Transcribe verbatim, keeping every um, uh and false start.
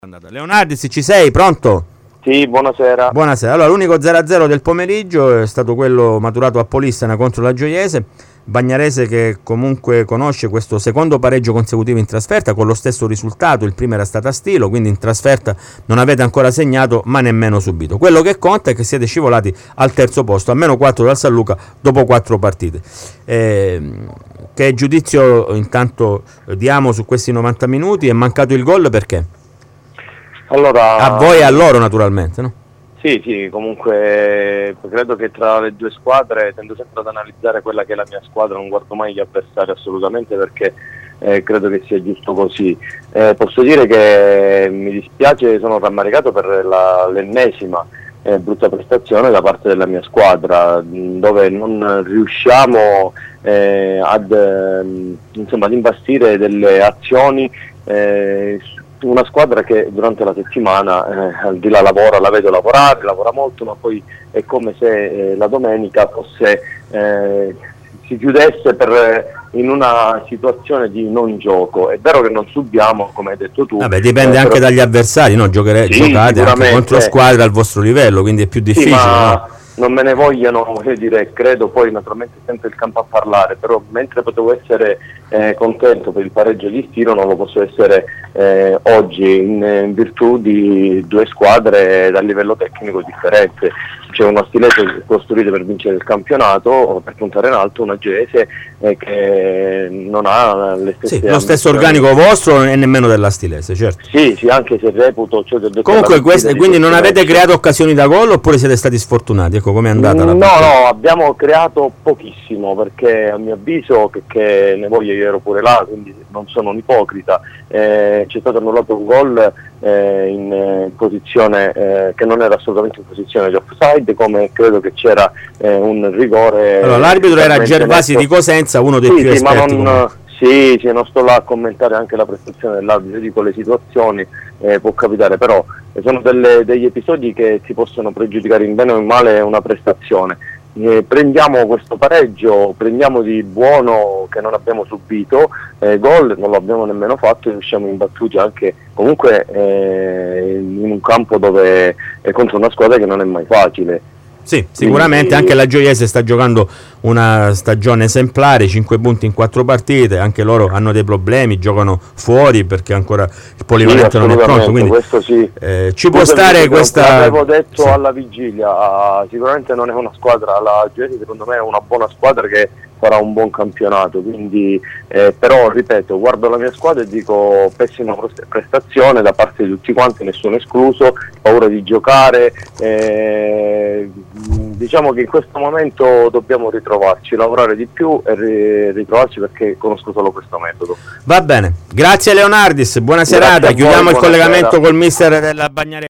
Leonardis, ci sei? Pronto? Sì, buonasera. Buonasera. Allora, l'unico zero a zero del pomeriggio è stato quello maturato a Polistena contro la Gioiese. Bagnarese che comunque conosce questo secondo pareggio consecutivo in trasferta con lo stesso risultato. Il primo era stato a Stilo, quindi in trasferta non avete ancora segnato ma nemmeno subito. Quello che conta è che siete scivolati al terzo posto, a meno quattro dal San Luca dopo quattro partite. Eh, che giudizio intanto diamo su questi novanta minuti? È mancato il gol perché? Allora, a voi e a loro naturalmente, no? Sì, sì, comunque credo che tra le due squadre tendo sempre ad analizzare quella che è la mia squadra, non guardo mai gli avversari assolutamente perché eh, credo che sia giusto così. Eh, posso dire che mi dispiace, sono rammaricato per la, l'ennesima eh, brutta prestazione da parte della mia squadra, dove non riusciamo eh, ad, eh, insomma, ad imbastire delle azioni eh, una squadra che durante la settimana eh, al di là lavora, la vedo lavorare, lavora molto, ma poi è come se eh, la domenica fosse, eh, si chiudesse per, in una situazione di non gioco. È vero che non subiamo, come hai detto tu. Vabbè, dipende eh, anche però... dagli avversari, no? Giocare, sì, giocate anche contro squadre al vostro livello, quindi è più difficile. Sì, ma... no? Non me ne vogliono, voglio dire, credo poi naturalmente sempre il campo a parlare, però mentre potevo essere eh, contento per il pareggio di Stilo non lo posso essere eh, oggi in, in virtù di due squadre dal livello tecnico differente. C'è uno Stilese costruito per vincere il campionato, per puntare in alto, una Gioiese eh, che non ha le stesse... Sì, lo stesso organico vostro e nemmeno della Stilese, certo. Sì, sì, anche se reputo... Cioè, comunque, queste, quindi non avete creato occasioni da gol oppure siete stati sfortunati? Ecco, com'è andata la No, partita? no, abbiamo creato pochissimo perché a mio avviso, che, che ne voglio, io ero pure là, quindi non sono un ipocrita, eh, c'è stato annullato un gol eh, in eh, posizione eh, che non era assolutamente in posizione di offside, come credo che c'era eh, un rigore. Allora, l'arbitro era Gervasi di Cosenza, uno dei sì, più sì, esperti. Ma non, sì, sì, non sto là a commentare anche la prestazione dell'arbitro, dico le situazioni, eh, può capitare, però sono delle, degli episodi che si possono pregiudicare in bene o in male una prestazione. Eh, prendiamo questo pareggio, prendiamo di buono che non abbiamo subito, eh, gol non l'abbiamo nemmeno fatto e usciamo imbattuti anche comunque eh, in un campo dove è contro una squadra che non è mai facile. Sì, sicuramente quindi... anche la Gioiese sta giocando una stagione esemplare, cinque punti in quattro partite, anche loro hanno dei problemi, giocano fuori perché ancora il polivalente sì, non è pronto, quindi questo sì. eh, ci può stare questa... L'avevo detto sì. alla vigilia, sicuramente non è una squadra, la Gioiese secondo me è una buona squadra che farà un buon campionato, quindi eh, però ripeto, guardo la mia squadra e dico pessima prestazione da parte di tutti quanti, nessuno escluso, paura di giocare, eh, diciamo che in questo momento dobbiamo ritrovarci, lavorare di più e ritrovarci perché conosco solo questo metodo. Va bene, grazie Leonardis, buona serata, chiudiamo il collegamento col mister della Bagnarese.